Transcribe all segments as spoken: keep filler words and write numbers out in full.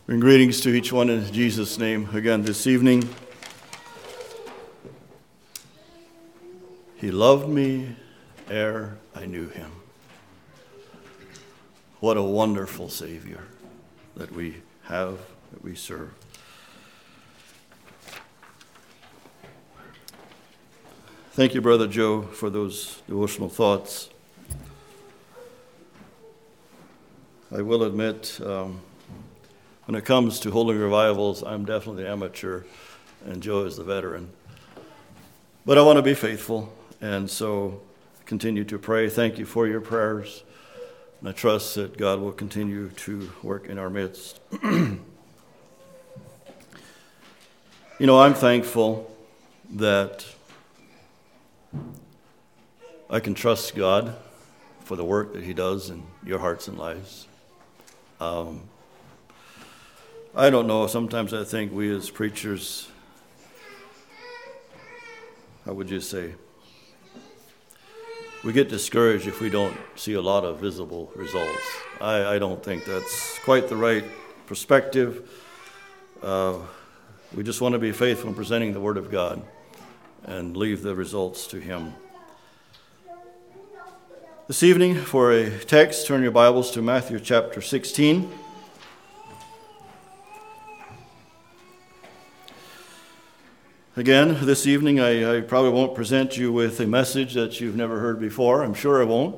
And greetings to each one in Jesus' name again this evening. He loved me ere I knew him. What a wonderful Savior that we have, that we serve. Thank you, Brother Joe, for those devotional thoughts. I will admit, um, when it comes to holding revivals, I'm definitely amateur, and Joe is the veteran. But I want to be faithful, and so continue to pray. Thank you for your prayers, and I trust that God will continue to work in our midst. You know, I'm thankful that I can trust God for the work that he does in your hearts and lives. Um, I don't know, sometimes I think we as preachers, how would you say, we get discouraged if we don't see a lot of visible results. I, I don't think that's quite the right perspective. Uh, we just want to be faithful in presenting the Word of God and leave the results to him. This evening, for a text, turn your Bibles to Matthew chapter sixteen. Again, this evening, I, I probably won't present you with a message that you've never heard before. I'm sure I won't.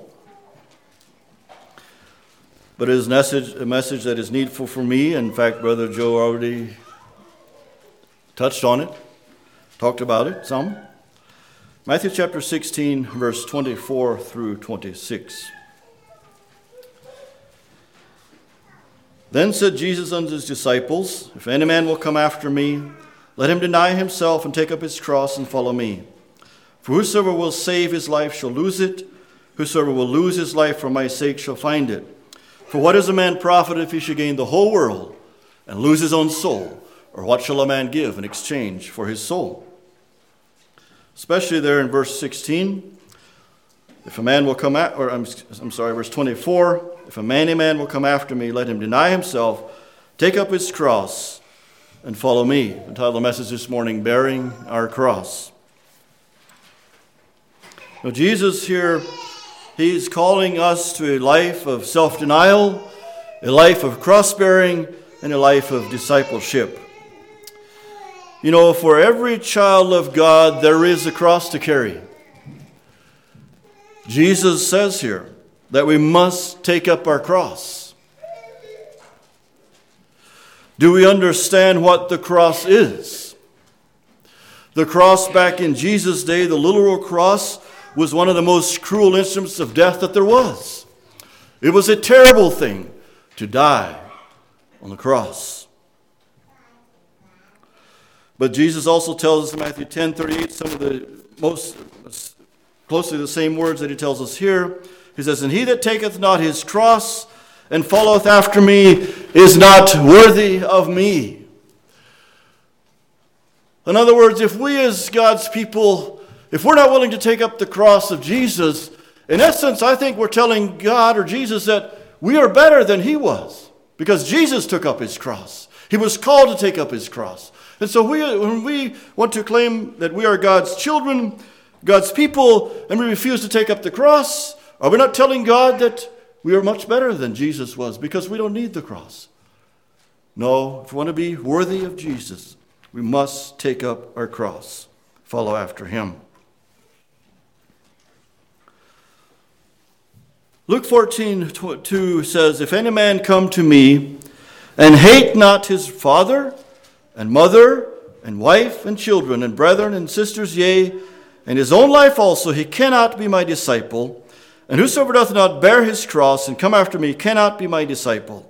But it is a message, a message that is needful for me. In fact, Brother Joe already touched on it, talked about it some. Matthew chapter sixteen, verse twenty-four through twenty-six. Then said Jesus unto his disciples, If any man will come after me, let him deny himself and take up his cross and follow me. For whosoever will save his life shall lose it. Whosoever will lose his life for my sake shall find it. For what is a man profit if he should gain the whole world and lose his own soul? Or what shall a man give in exchange for his soul? Especially there in verse sixteen. If a man will come at, or I'm, I'm sorry, verse twenty-four. If a man, a man will come after me, let him deny himself, take up his cross, and follow me. The title of the message this morning, Bearing Our Cross. Now Jesus here, he's calling us to a life of self-denial, a life of cross-bearing, and a life of discipleship. You know, for every child of God, there is a cross to carry. Jesus says here that we must take up our cross. Do we understand what the cross is? The cross back in Jesus' day, the literal cross, was one of the most cruel instruments of death that there was. It was a terrible thing to die on the cross. But Jesus also tells us in Matthew ten thirty-eight, some of the most closely the same words that he tells us here. He says, And he that taketh not his cross and followeth after me is not worthy of me. In other words, if we as God's people, if we're not willing to take up the cross of Jesus, in essence, I think we're telling God or Jesus that we are better than he was, because Jesus took up his cross. He was called to take up his cross. And so we, when we want to claim that we are God's children, God's people, and we refuse to take up the cross, are we not telling God that we are much better than Jesus was because we don't need the cross? No, if we want to be worthy of Jesus, we must take up our cross, follow after him. Luke fourteen two says, If any man come to me and hate not his father and mother and wife and children and brethren and sisters, yea, and his own life also, he cannot be my disciple. And whosoever doth not bear his cross and come after me cannot be my disciple.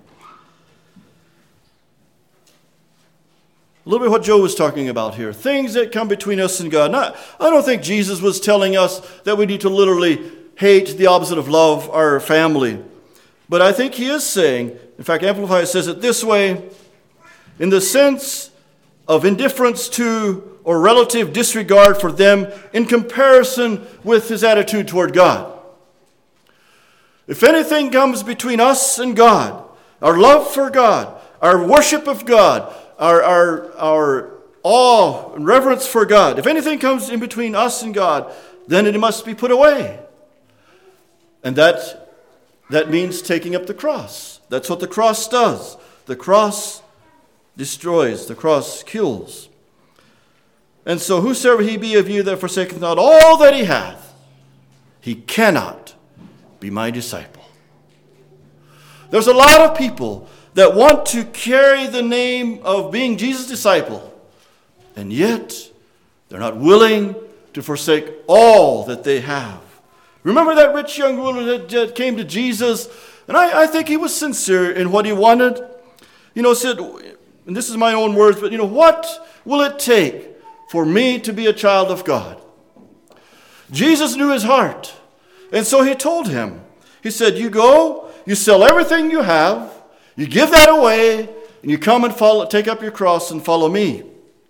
A little bit what Joe was talking about here. Things that come between us and God. Not, I don't think Jesus was telling us that we need to literally hate the opposite of love, our family. But I think he is saying, in fact, Amplified says it this way, in the sense of indifference to or relative disregard for them in comparison with his attitude toward God. If anything comes between us and God, our love for God, our worship of God, our, our, our awe and reverence for God, if anything comes in between us and God, then it must be put away. And that, that means taking up the cross. That's what the cross does. The cross destroys. The cross kills. And so whosoever he be of you that forsaketh not all that he hath, he cannot be my disciple. There's a lot of people that want to carry the name of being Jesus' disciple, and yet they're not willing to forsake all that they have. Remember that rich young ruler that came to Jesus, and I, I think he was sincere in what he wanted. You know, said, and this is my own words, but you know, what will it take for me to be a child of God? Jesus knew his heart, and so he told him. He said, you go, you sell everything you have, you give that away, and you come and follow, take up your cross and follow me.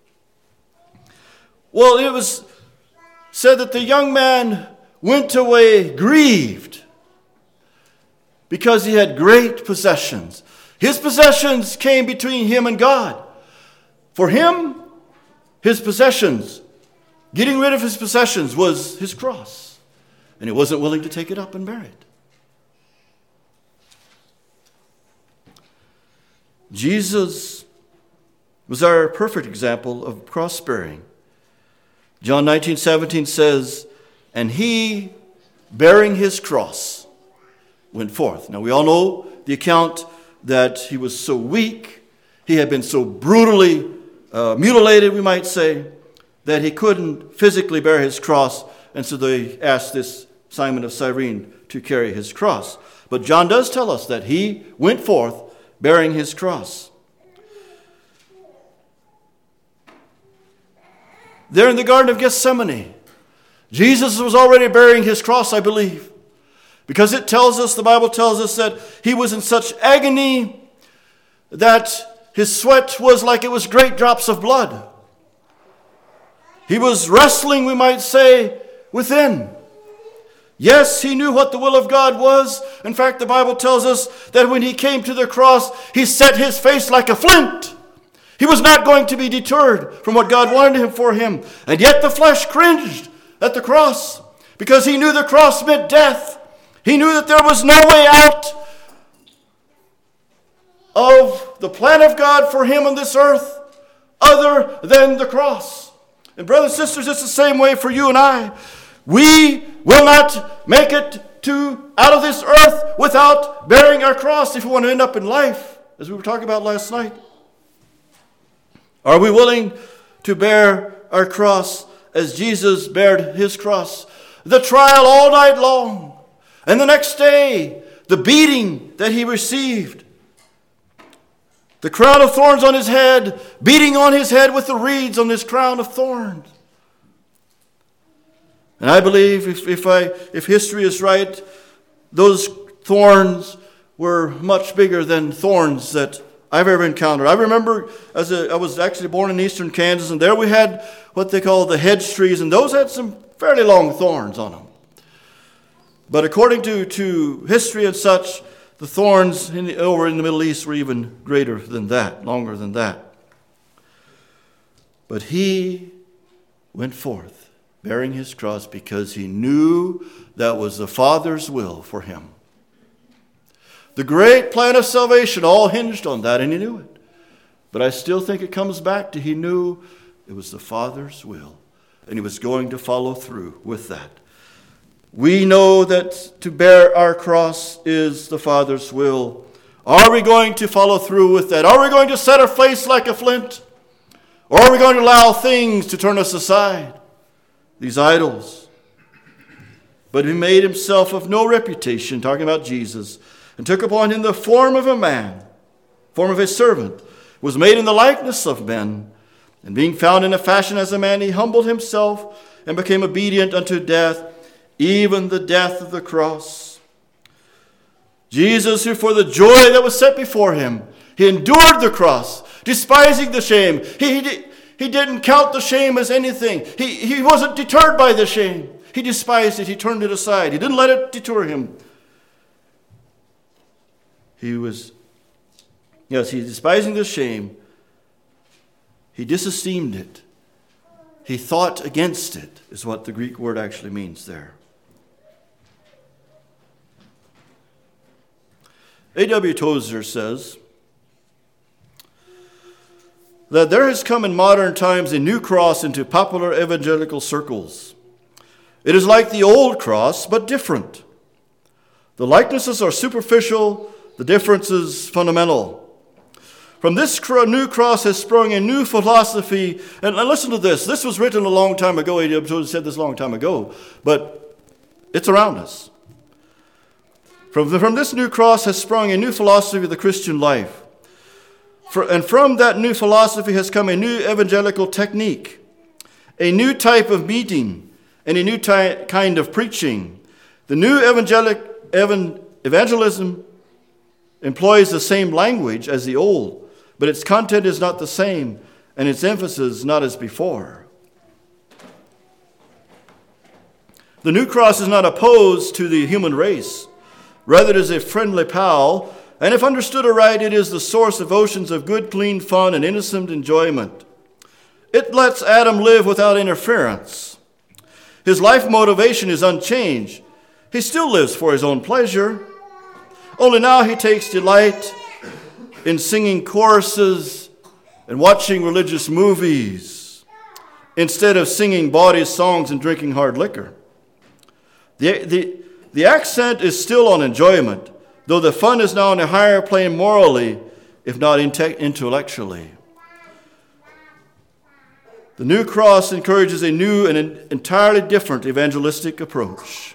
Well, it was said that the young man went away grieved because he had great possessions. His possessions came between him and God. For him, his possessions, getting rid of his possessions was his cross. And he wasn't willing to take it up and bear it. Jesus was our perfect example of cross-bearing. John nineteen seventeen says, and he, bearing his cross, went forth. Now we all know the account that he was so weak, he had been so brutally uh, mutilated, we might say, that he couldn't physically bear his cross, and so they asked this Simon of Cyrene to carry his cross. But John does tell us that he went forth bearing his cross. There in the Garden of Gethsemane, Jesus was already bearing his cross, I believe. Because it tells us, the Bible tells us that he was in such agony that his sweat was like it was great drops of blood. He was wrestling, we might say, within. Yes, he knew what the will of God was. In fact, the Bible tells us that when he came to the cross, he set his face like a flint. He was not going to be deterred from what God wanted him for him. And yet the flesh cringed at the cross because he knew the cross meant death. He knew that there was no way out of the plan of God for him on this earth other than the cross. And brothers and sisters, it's the same way for you and I. We will not make it to out of this earth without bearing our cross if we want to end up in life, as we were talking about last night. Are we willing to bear our cross as Jesus bared his cross? The trial all night long, and the next day, the beating that he received. The crown of thorns on his head, beating on his head with the reeds on this crown of thorns. And I believe if, if, I, if history is right, those thorns were much bigger than thorns that I've ever encountered. I remember as a, I was actually born in eastern Kansas, and there we had what they call the hedge trees, and those had some fairly long thorns on them. But according to, to history and such, the thorns in the, over in the Middle East were even greater than that, longer than that. But he went forth bearing his cross because he knew that was the Father's will for him. The great plan of salvation all hinged on that, and he knew it. But I still think it comes back to he knew it was the Father's will, and he was going to follow through with that. We know that to bear our cross is the Father's will. Are we going to follow through with that? Are we going to set our face like a flint? Or are we going to allow things to turn us aside? These idols. But he made himself of no reputation, talking about Jesus, and took upon him the form of a man, form of a servant, was made in the likeness of men, and being found in a fashion as a man, he humbled himself and became obedient unto death, even the death of the cross. Jesus, who for the joy that was set before him, he endured the cross, despising the shame. He, he, he didn't count the shame as anything. He, he wasn't deterred by the shame. He despised it. He turned it aside. He didn't let it deter him. He was Yes, he despising the shame, he disesteemed it. He thought against it, is what the Greek word actually means there. A W Tozer says that there has come in modern times a new cross into popular evangelical circles. It is like the old cross, but different. The likenesses are superficial, the difference is fundamental. From this new cross has sprung a new philosophy. And listen to this. This was written a long time ago. A W Tozer said this a long time ago. But it's around us. From, the, from this new cross has sprung a new philosophy of the Christian life. For, and from that new philosophy has come a new evangelical technique, a new type of meeting, and a new ty- kind of preaching. The new evangelic, evan, evangelism employs the same language as the old, but its content is not the same, and its emphasis not as before. The new cross is not opposed to the human race. Rather, it is a friendly pal, and if understood aright, it is the source of oceans of good, clean fun and innocent enjoyment. It lets Adam live without interference. His life motivation is unchanged. He still lives for his own pleasure. Only now he takes delight in singing choruses and watching religious movies instead of singing bawdy songs and drinking hard liquor. The, the, the accent is still on enjoyment, though the fun is now on a higher plane morally, if not inte- intellectually. The new cross encourages a new and an entirely different evangelistic approach.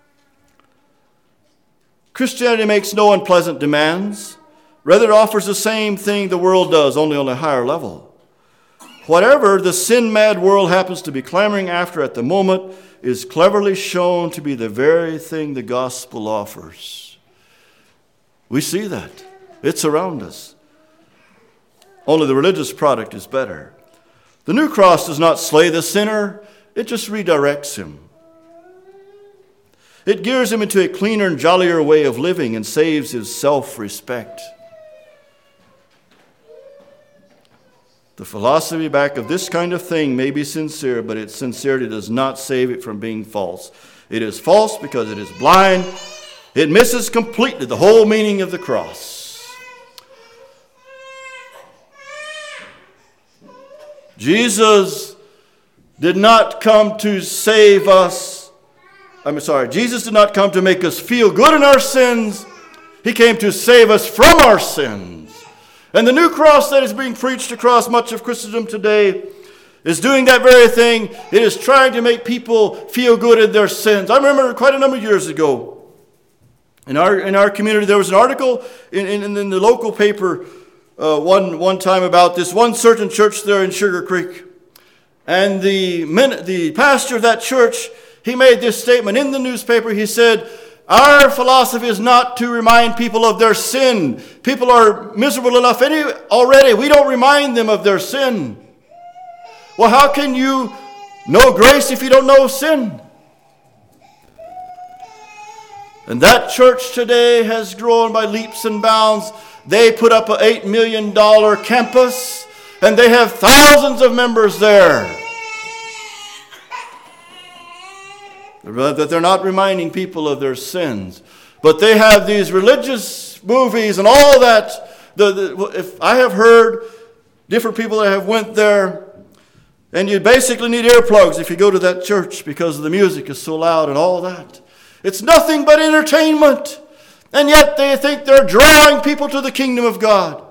Christianity makes no unpleasant demands. Rather, it offers the same thing the world does, only on a higher level. Whatever the sin-mad world happens to be clamoring after at the moment is cleverly shown to be the very thing the gospel offers. We see that. It's around us. Only the religious product is better. The new cross does not slay the sinner. It just redirects him. It gears him into a cleaner and jollier way of living and saves his self-respect. The philosophy back of this kind of thing may be sincere, but its sincerity does not save it from being false. It is false because it is blind. It misses completely the whole meaning of the cross. Jesus did not come to save us. I'm sorry, Jesus did not come to make us feel good in our sins. He came to save us from our sins. And the new cross that is being preached across much of Christendom today is doing that very thing. It is trying to make people feel good in their sins. I remember quite a number of years ago, in our in our community, there was an article in, in, in the local paper uh, one, one time about this one certain church there in Sugar Creek. And the, the pastor of that church, he made this statement in the newspaper. He said, our philosophy is not to remind people of their sin. People are miserable enough any, already. We don't remind them of their sin. Well, how can you know grace if you don't know sin? And that church today has grown by leaps and bounds. They put up an eight million dollars campus, and they have thousands of members there. That they're not reminding people of their sins. But they have these religious movies and all that. The, the, if I have heard different people that have went there, and you basically need earplugs if you go to that church because the music is so loud and all that. It's nothing but entertainment. And yet they think they're drawing people to the kingdom of God.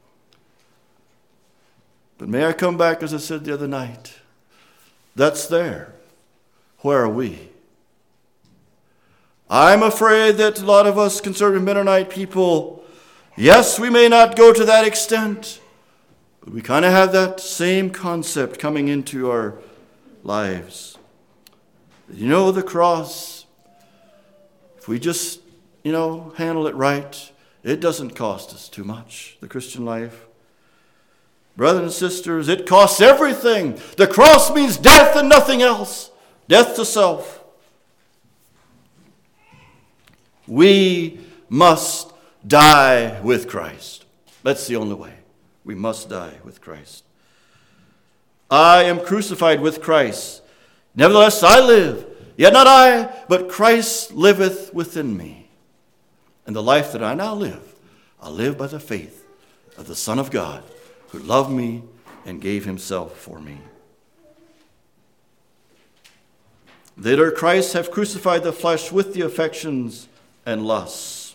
But may I come back, as I said the other night, that's there. Where are we? I'm afraid that a lot of us conservative Mennonite people, yes, we may not go to that extent, but we kind of have that same concept coming into our lives. You know, the cross, if we just, you know, handle it right, it doesn't cost us too much, the Christian life. Brothers and sisters, it costs everything. The cross means death and nothing else. Death to self. We must die with Christ. That's the only way. We must die with Christ. I am crucified with Christ. Nevertheless I live, yet not I, but Christ liveth within me. And the life that I now live, I live by the faith of the Son of God, who loved me and gave himself for me. Later, Christ have crucified the flesh with the affections and lusts.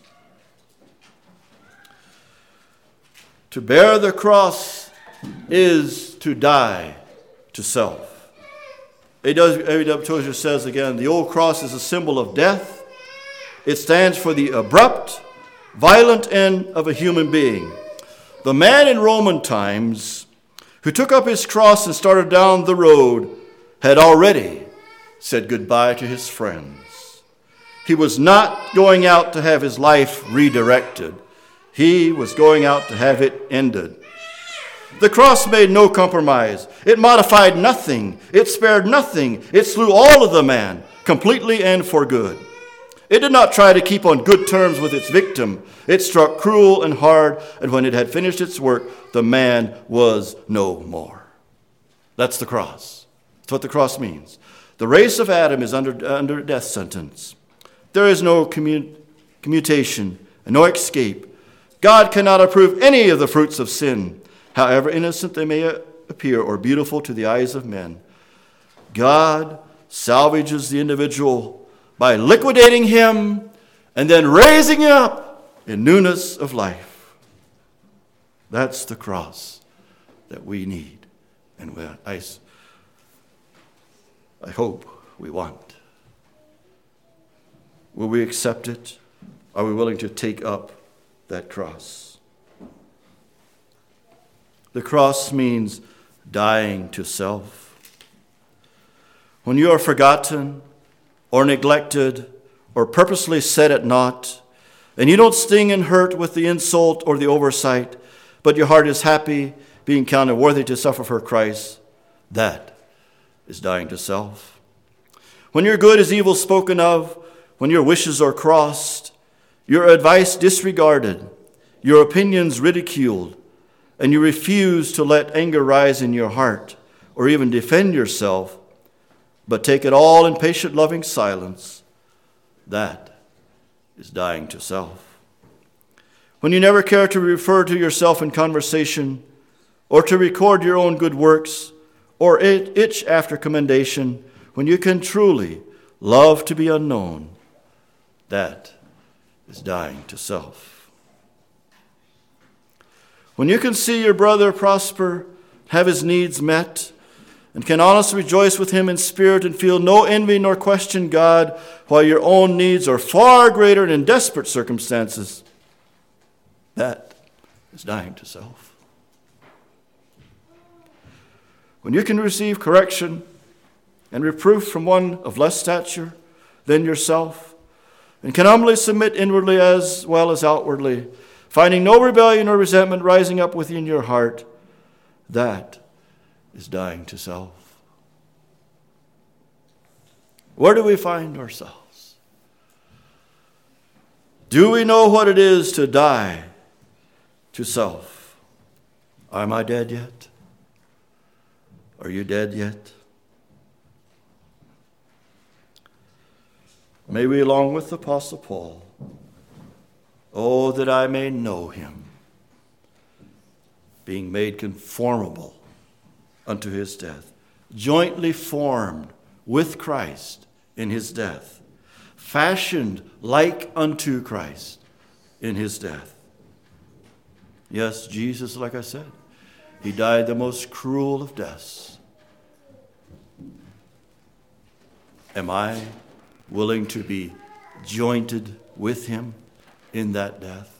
To bear the cross is to die to self. A W Tozer says again, the old cross is a symbol of death. It stands for the abrupt, violent end of a human being. The man in Roman times who took up his cross and started down the road had already said goodbye to his friends. He was not going out to have his life redirected. He was going out to have it ended. The cross made no compromise. It modified nothing. It spared nothing. It slew all of the man, completely and for good. It did not try to keep on good terms with its victim. It struck cruel and hard, and when it had finished its work, the man was no more. That's the cross. That's what the cross means. The race of Adam is under, under a death sentence. There is no commu- commutation and no escape. God cannot approve any of the fruits of sin, however innocent they may appear or beautiful to the eyes of men. God salvages the individual by liquidating him and then raising him up in newness of life. That's the cross that we need, and we, I, I hope we want. Will we accept it? Are we willing to take up that cross? The cross means dying to self. When you are forgotten or neglected or purposely set at naught, and you don't sting and hurt with the insult or the oversight, but your heart is happy being counted worthy to suffer for Christ, that is dying to self. When your good is evil spoken of, when your wishes are crossed, your advice disregarded, your opinions ridiculed, and you refuse to let anger rise in your heart or even defend yourself, but take it all in patient, loving silence, that is dying to self. When you never care to refer to yourself in conversation or to record your own good works or itch after commendation, when you can truly love to be unknown, that is dying to self. When you can see your brother prosper, have his needs met, and can honestly rejoice with him in spirit and feel no envy nor question God, while your own needs are far greater and in desperate circumstances, that is dying to self. When you can receive correction and reproof from one of less stature than yourself, and can humbly submit inwardly as well as outwardly, finding no rebellion or resentment rising up within your heart, that is dying to self. Where do we find ourselves? Do we know what it is to die to self? Am I dead yet? Are you dead yet? May we, along with the Apostle Paul, oh, that I may know him, being made conformable unto his death, jointly formed with Christ in his death, fashioned like unto Christ in his death. Yes, Jesus, like I said, he died the most cruel of deaths. Am I willing to be jointed with him in that death?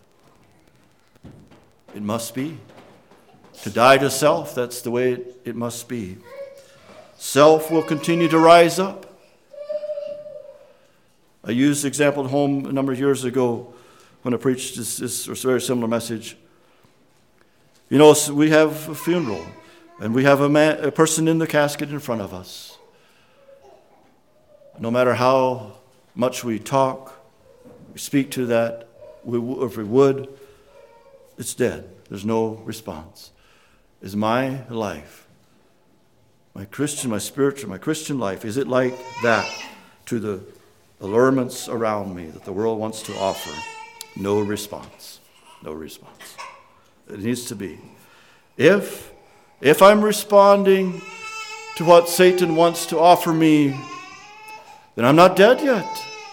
It must be. To die to self, that's the way it, it must be. Self will continue to rise up. I used the example at home a number of years ago when I preached this, this very similar message. You know, so we have a funeral, and we have a, man, a person in the casket in front of us. No matter how much we talk, we speak to that, we, if we would, it's dead. there's no response. Is my life, my Christian, my spiritual, my Christian life, is it like that to the allurements around me that the world wants to offer? No response. No response. It needs to be. If, if I'm responding to what Satan wants to offer me, then I'm not dead yet.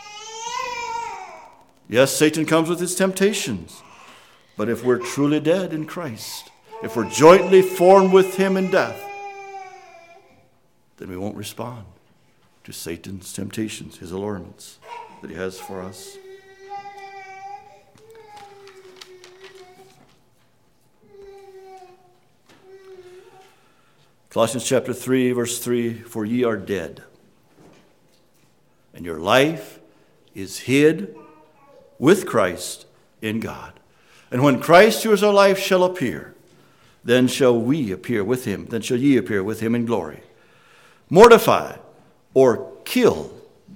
Yes, Satan comes with his temptations. But if we're truly dead in Christ, if we're jointly formed with him in death, then we won't respond to Satan's temptations, his allurements that he has for us. Colossians chapter three, verse three, for ye are dead, and your life is hid with Christ in God. And when Christ, who is our life, shall appear, then shall we appear with him, then shall ye appear with him in glory. Mortify or kill,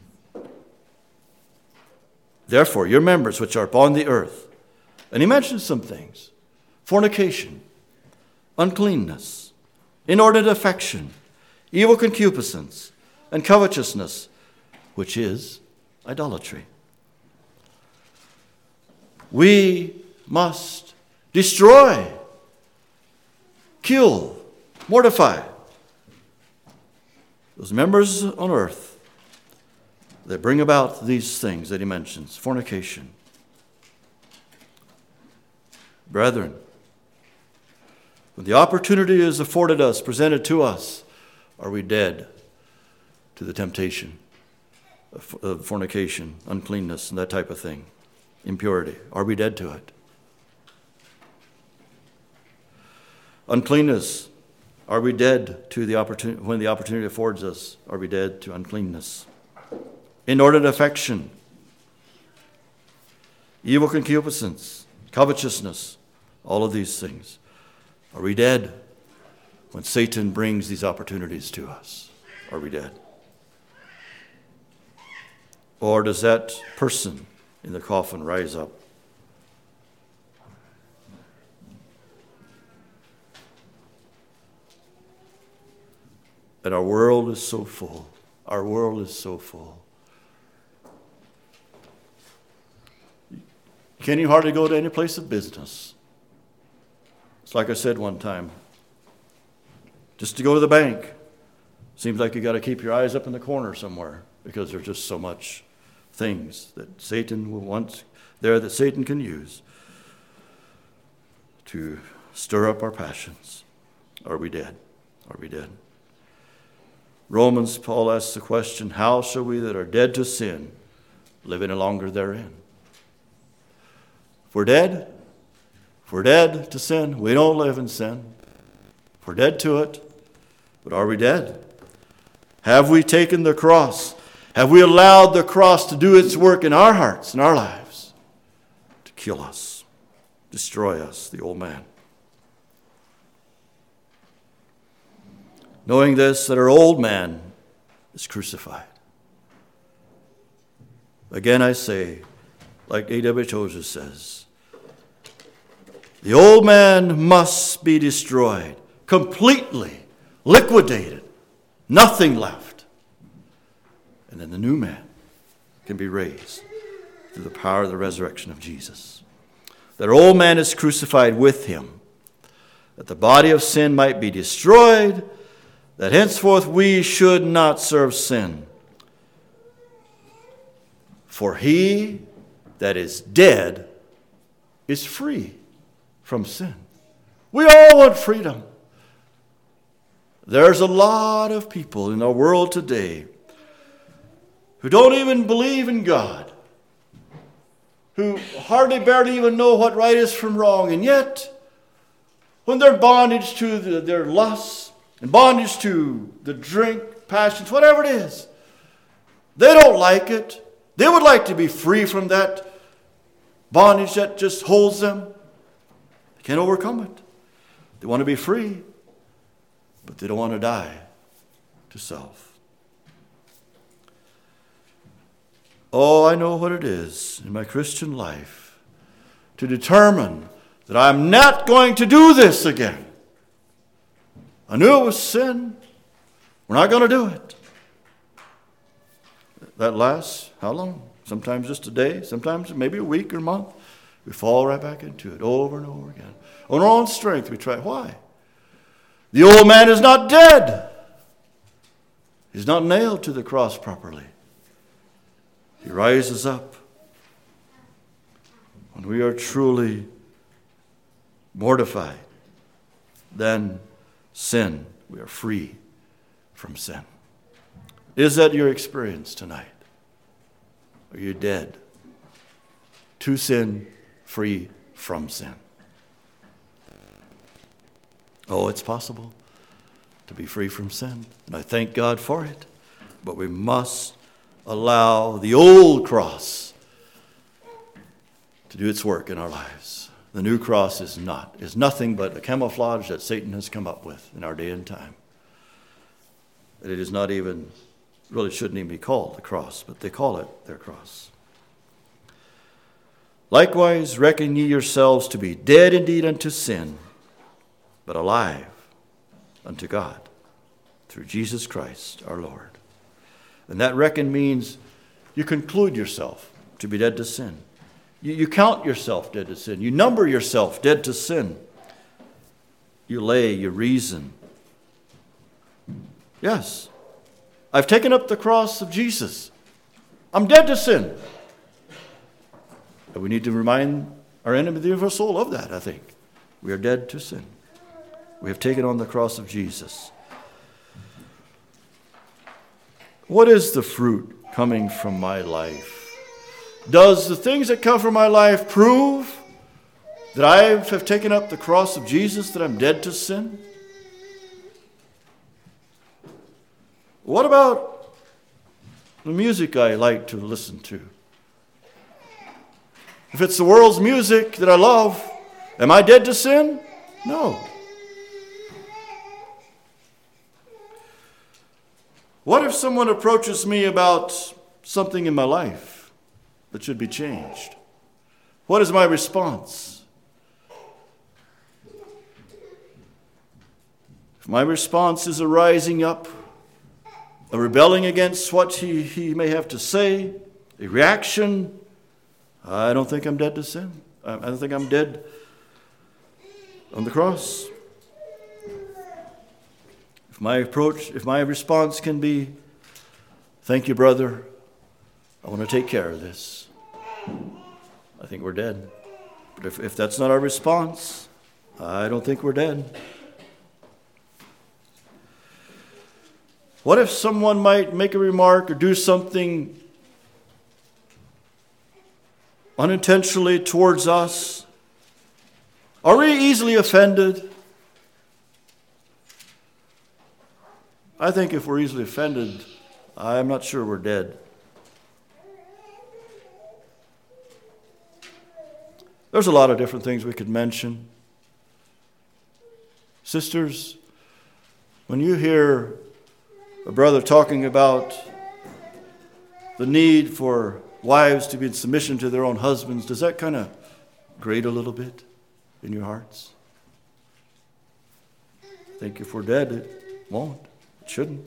therefore, your members which are upon the earth. And he mentions some things: fornication, uncleanness, inordinate affection, evil concupiscence, and covetousness, which is idolatry. We must destroy, kill, mortify those members on earth that bring about these things that he mentions: fornication. Brethren, when the opportunity is afforded us, presented to us, are we dead to the temptation of fornication, uncleanness, and that type of thing? Impurity. Are we dead to it? Uncleanness. Are we dead to the opportunity when the opportunity affords us? Are we dead to uncleanness? Inordinate affection, evil concupiscence, covetousness, all of these things. Are we dead when Satan brings these opportunities to us? Are we dead? Or does that person in the coffin rise up? And our world is so full. Our world is so full. You can't even hardly go to any place of business. It's like I said one time. Just to go to the bank, seems like you got to keep your eyes up in the corner somewhere because there's just so much things that Satan will want there that Satan can use to stir up our passions. Are we dead? Are we dead? Romans, Paul asks the question, how shall we that are dead to sin live any longer therein? If we're dead, if we're dead to sin, we don't live in sin. If we're dead to it, but are we dead? Have we taken the cross? Have we allowed the cross to do its work in our hearts, in our lives, to kill us, destroy us, the old man? Knowing this, that our old man is crucified. Again, I say, like A W Tozer says, the old man must be destroyed, completely liquidated, nothing left. And then the new man can be raised through the power of the resurrection of Jesus. That our old man is crucified with him, that the body of sin might be destroyed, that henceforth we should not serve sin. For he that is dead is free from sin. We all want freedom. There's a lot of people in our world today who don't even believe in God, who hardly barely even know what right is from wrong, and yet when they're bondage to the, their lusts, and bondage to the drink, passions, whatever it is, they don't like it. They would like to be free from that bondage that just holds them. They can't overcome it. They want to be free, but they don't want to die to self. Oh, I know what it is in my Christian life to determine that I'm not going to do this again. I knew it was sin. We're not going to do it. That lasts how long? Sometimes just a day, sometimes maybe a week or a month. We fall right back into it over and over again. On our own strength, we try. Why? The old man is not dead. He's not nailed to the cross properly. He rises up. When we are truly mortified, then sin, we are free from sin. Is that your experience tonight? Are you dead to sin, free from sin? Oh, it's possible to be free from sin, and I thank God for it. But we must allow the old cross to do its work in our lives. The new cross is not, is nothing but a camouflage that Satan has come up with in our day and time. It is not even, really shouldn't even be called a cross, but they call it their cross. Likewise, reckon ye yourselves to be dead indeed unto sin, but alive unto God through Jesus Christ our Lord. And that reckon means you conclude yourself to be dead to sin. You, you count yourself dead to sin. You number yourself dead to sin. You lay, you reason. Yes, I've taken up the cross of Jesus. I'm dead to sin. And we need to remind our enemy of our soul of that, I think. We are dead to sin. We have taken on the cross of Jesus. What is the fruit coming from my life? Does the things that come from my life prove that I have taken up the cross of Jesus, that I'm dead to sin? What about the music I like to listen to? If it's the world's music that I love, am I dead to sin? No. What if someone approaches me about something in my life that should be changed? What is my response? If my response is a rising up, a rebelling against what he, he may have to say, a reaction, I don't think I'm dead to sin. I don't think I'm dead on the cross. If my approach, if my response can be, thank you, brother, I want to take care of this, I think we're dead. But if, if that's not our response, I don't think we're dead. What if someone might make a remark or do something unintentionally towards us? Are we easily offended? I think if we're easily offended, I'm not sure we're dead. There's a lot of different things we could mention. Sisters, when you hear a brother talking about the need for wives to be in submission to their own husbands, does that kind of grate a little bit in your hearts? I think if we're dead, it won't. It shouldn't.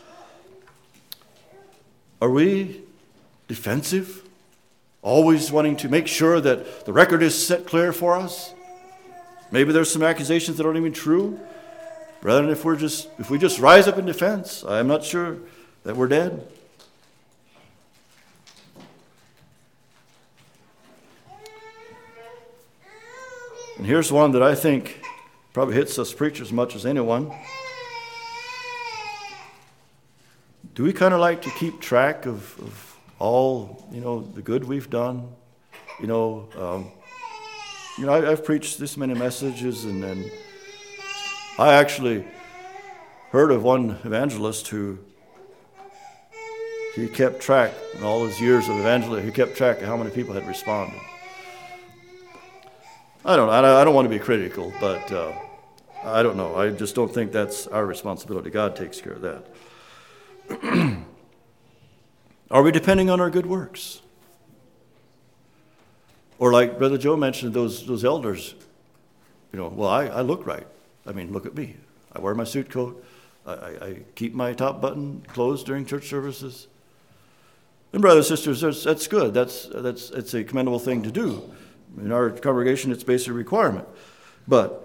Are we defensive? Always wanting to make sure that the record is set clear for us? Maybe there's some accusations that aren't even true. Rather than if we're just if we just rise up in defense, I'm not sure that we're dead. And here's one that I think probably hits us preachers as much as anyone. Do we kind of like to keep track of, of all, you know, the good we've done? You know, um, you know, I, I've preached this many messages, and, and I actually heard of one evangelist who he kept track in all his years of evangelism. He kept track of how many people had responded. I don't know. I don't want to be critical, but uh, I don't know. I just don't think that's our responsibility. God takes care of that. Are we depending on our good works? Or like Brother Joe mentioned, those those elders, you know, well, I, I look right. I mean, look at me. I wear my suit coat. I, I, I keep my top button closed during church services. And brothers and sisters, that's, that's good. That's, that's, it's a commendable thing to do. In our congregation, it's basically a requirement. But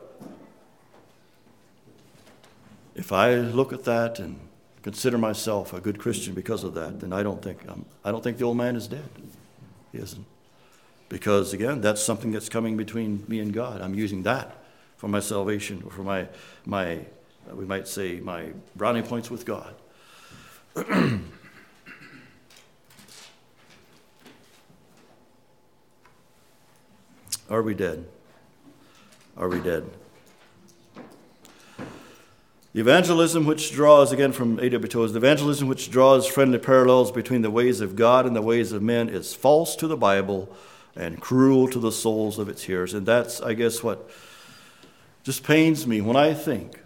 if I look at that and consider myself a good Christian because of that, then I don't think I'm, I don't think the old man is dead. He isn't. Because, again, that's something that's coming between me and God. I'm using that for my salvation, or for my, my we might say, my brownie points with God. Are we dead? Are we dead? The evangelism which draws, again from A W Tozer, the evangelism which draws friendly parallels between the ways of God and the ways of men is false to the Bible and cruel to the souls of its hearers. And that's, I guess, what just pains me when I think.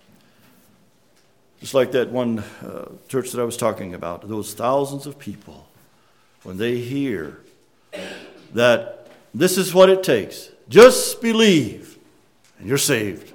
Just like that one uh, church that I was talking about, those thousands of people, when they hear that this is what it takes, just believe and you're saved.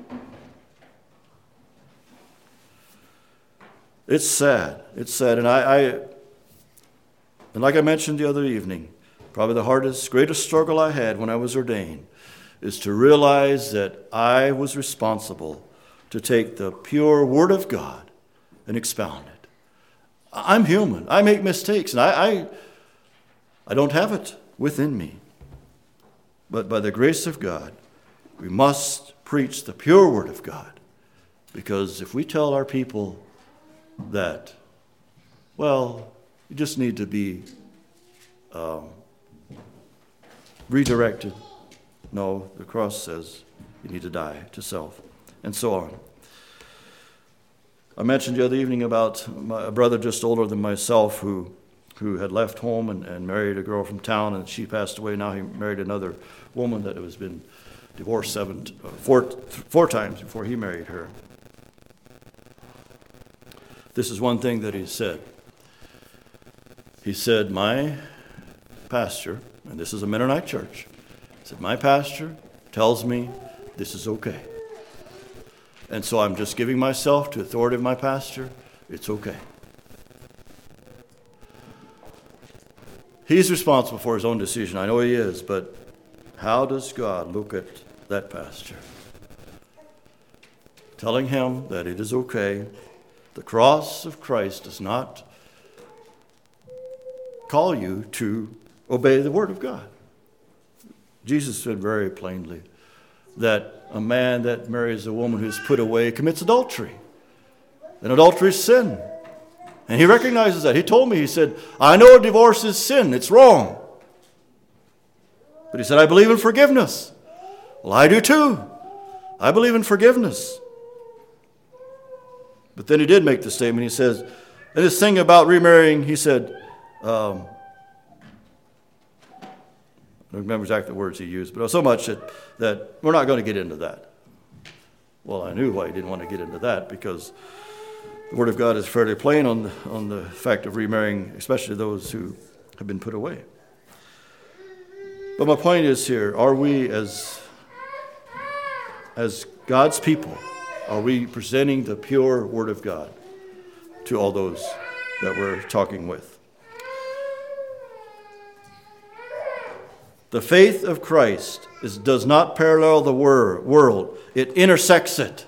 It's sad. It's sad. And I, I, and like I mentioned the other evening, probably the hardest, greatest struggle I had when I was ordained is to realize that I was responsible to take the pure Word of God and expound it. I'm human. I make mistakes, and I, I, I don't have it within me. But by the grace of God, we must preach the pure Word of God. Because if we tell our people that, well, you just need to be um, redirected. No, the cross says you need to die to self, and so on. I mentioned the other evening about my, a brother just older than myself who who had left home and, and married a girl from town, and she passed away. Now he married another woman that has been divorced seven, uh, four, four times before he married her. This is one thing that he said. He said, my pastor, and this is a Mennonite church, he said, my pastor tells me this is okay. And so I'm just giving myself to the authority of my pastor. It's okay. He's responsible for his own decision. I know he is, but how does God look at that pastor? Telling him that it is okay. The cross of Christ does not call you to obey the Word of God. Jesus said very plainly that a man that marries a woman who's put away commits adultery. And adultery is sin. And he recognizes that. He told me, he said, I know divorce is sin. It's wrong. But he said, I believe in forgiveness. Well, I do too. I believe in forgiveness. But then he did make the statement. He says, and this thing about remarrying, he said, um, I don't remember exactly the words he used, but so much that, that we're not going to get into that. Well, I knew why he didn't want to get into that, because the Word of God is fairly plain on the, on the fact of remarrying, especially those who have been put away. But my point is here, are we as, as God's people, are we presenting the pure Word of God to all those that we're talking with? The faith of Christ is, does not parallel the wor- world. It intersects it.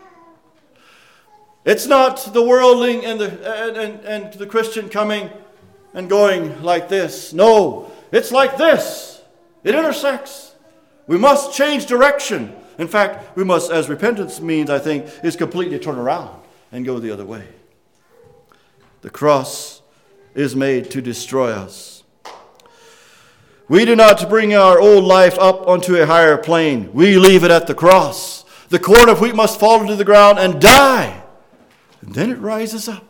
It's not the worldling and the, and, and, and the Christian coming and going like this. No, it's like this. It intersects. We must change direction. In fact, we must, as repentance means, I think, is completely turn around and go the other way. The cross is made to destroy us. We do not bring our old life up onto a higher plane. We leave it at the cross. The corn of wheat must fall into the ground and die. And then it rises up.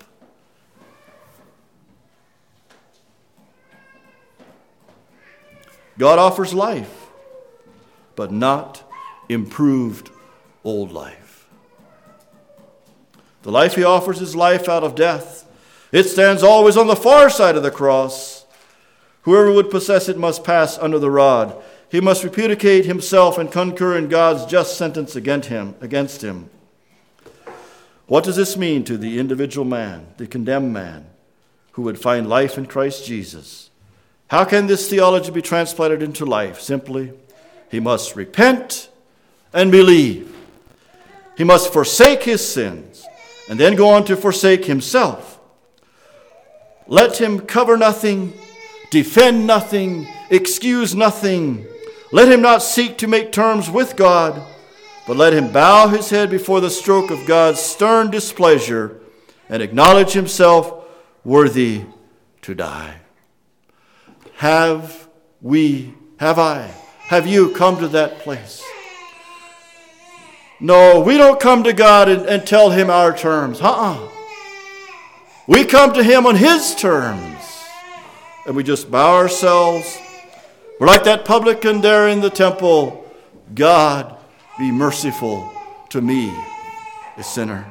God offers life, but not improved old life. The life he offers is life out of death. It stands always on the far side of the cross. Whoever would possess it must pass under the rod. he must repudiate himself and concur in God's just sentence against him. Against him. What does this mean to the individual man, the condemned man, who would find life in Christ Jesus? How can this theology be transplanted into life? Simply, he must repent and believe. He must forsake his sins and then go on to forsake himself. Let him cover nothing, defend nothing, excuse nothing. Let him not seek to make terms with God, but let him bow his head before the stroke of God's stern displeasure and acknowledge himself worthy to die. Have we, have I, have you come to that place? No, we don't come to God and, and tell him our terms. Uh-uh. We come to him on his terms. And we just bow ourselves. We're like that publican there in the temple. God, be merciful to me, a sinner.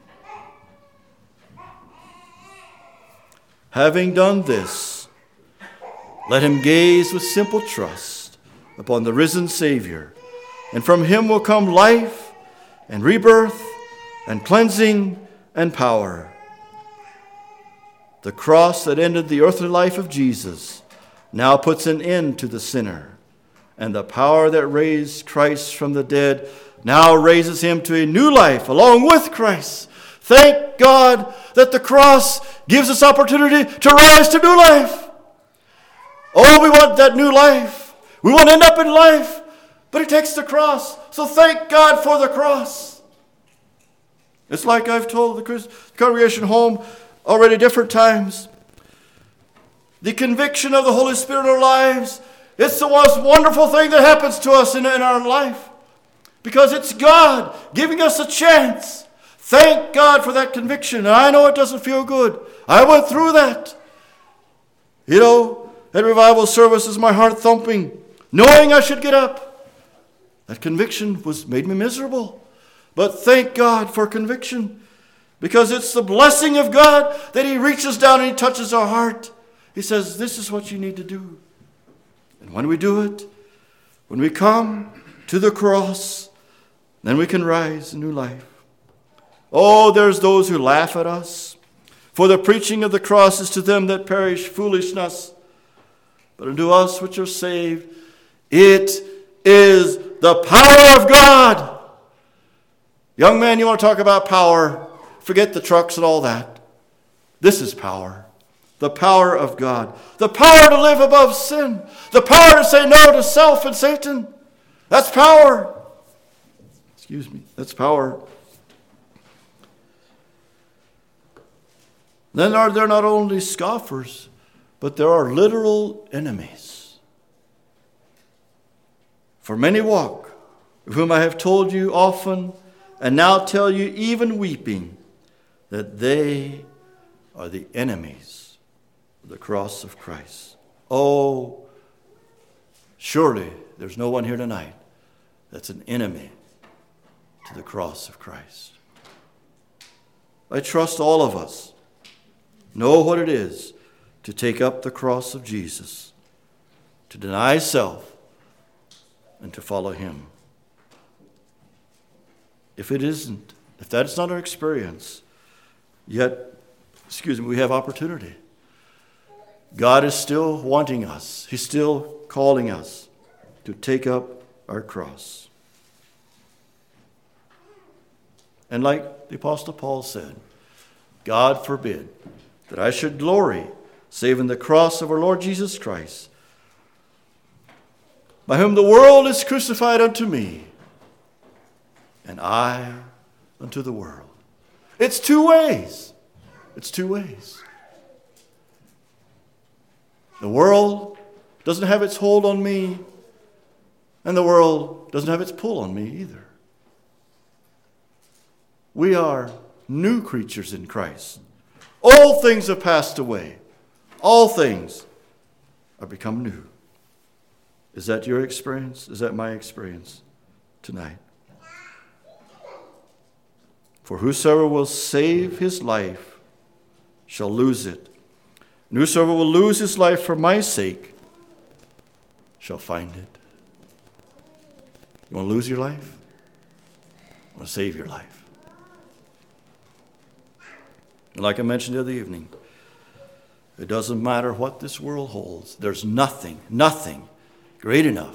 Having done this, let him gaze with simple trust upon the risen Savior, and from him will come life and rebirth and cleansing and power. The cross that ended the earthly life of Jesus now puts an end to the sinner, and the power that raised Christ from the dead now raises him to a new life along with Christ. Thank God that the cross gives us opportunity to rise to new life. Oh, we want that new life. We want to end up in life, but it takes the cross. So thank God for the cross. It's like I've told the congregation home already different times. The conviction of the Holy Spirit in our lives, it's the most wonderful thing that happens to us in, in our life. Because it's God giving us a chance. Thank God for that conviction. And I know it doesn't feel good. I went through that. You know, at revival services, my heart thumping, knowing I should get up. That conviction was made me miserable. But thank God for conviction. Because it's the blessing of God that he reaches down and he touches our heart. He says, this is what you need to do. And when we do it, when we come to the cross, then we can rise in new life. Oh, there's those who laugh at us. For the preaching of the cross is to them that perish foolishness. But unto us which are saved, it is the power of God. Young man, you want to talk about power? Forget the trucks and all that. This is power. The power of God. The power to live above sin. The power to say no to self and Satan. That's power. Excuse me. That's power. Then are there not only scoffers, but there are literal enemies. For many walk, of whom I have told you often, and now tell you even weeping, that they are the enemies of the cross of Christ. Oh, surely there's no one here tonight that's an enemy to the cross of Christ. I trust all of us know what it is to take up the cross of Jesus, to deny self, and to follow him. If it isn't, if that's not our experience, yet, excuse me, we have opportunity. God is still wanting us. He's still calling us to take up our cross. And like the Apostle Paul said, God forbid that I should glory save in the cross of our Lord Jesus Christ, by whom the world is crucified unto me, and I unto the world. It's two ways. It's two ways. The world doesn't have its hold on me, and the world doesn't have its pull on me either. We are new creatures in Christ. All things have passed away. All things are become new. Is that your experience? Is that my experience tonight? For whosoever will save his life shall lose it. And whosoever will lose his life for my sake shall find it. You want to lose your life? You want to save your life? And like I mentioned the other evening, it doesn't matter what this world holds. There's nothing, nothing great enough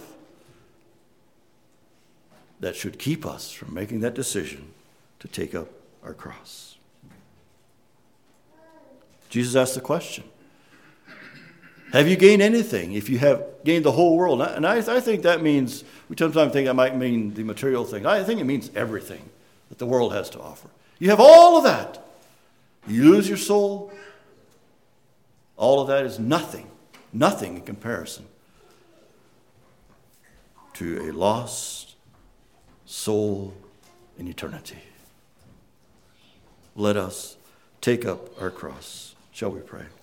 that should keep us from making that decision to take up our cross. Jesus asked the question, have you gained anything if you have gained the whole world? And I, I think that means, we sometimes think that might mean the material thing. I think it means everything that the world has to offer. You have all of that. You lose your soul. All of that is nothing, nothing in comparison to a lost soul in eternity. Let us take up our cross. Shall we pray?